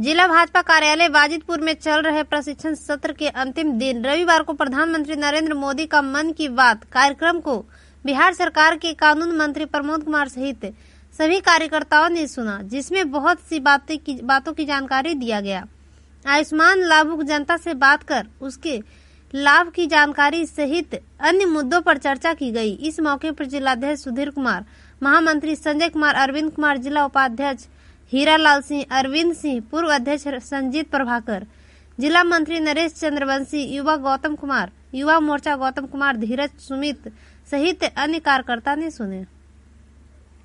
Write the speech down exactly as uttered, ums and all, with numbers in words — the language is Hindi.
जिला भाजपा कार्यालय वाजिदपुर में चल रहे प्रशिक्षण सत्र के अंतिम दिन रविवार को प्रधानमंत्री नरेंद्र मोदी का मन की बात कार्यक्रम को बिहार सरकार के कानून मंत्री प्रमोद कुमार सहित सभी कार्यकर्ताओं ने सुना, जिसमें बहुत सी बातें की बातों की जानकारी दिया गया। आयुष्मान लाभुक जनता से बात कर उसके लाभ की जानकारी सहित अन्य मुद्दों पर चर्चा की गई। इस मौके पर जिलाध्यक्ष सुधीर कुमार, महामंत्री संजय कुमार, अरविंद कुमार, जिला उपाध्यक्ष हीरालाल सिंह, अरविंद सिंह, पूर्व अध्यक्ष संजीत प्रभाकर, जिला मंत्री नरेश चंद्रवंशी, युवा गौतम कुमार, युवा मोर्चा गौतम कुमार, धीरज सुमित सहित अन्य कार्यकर्ता ने सुने।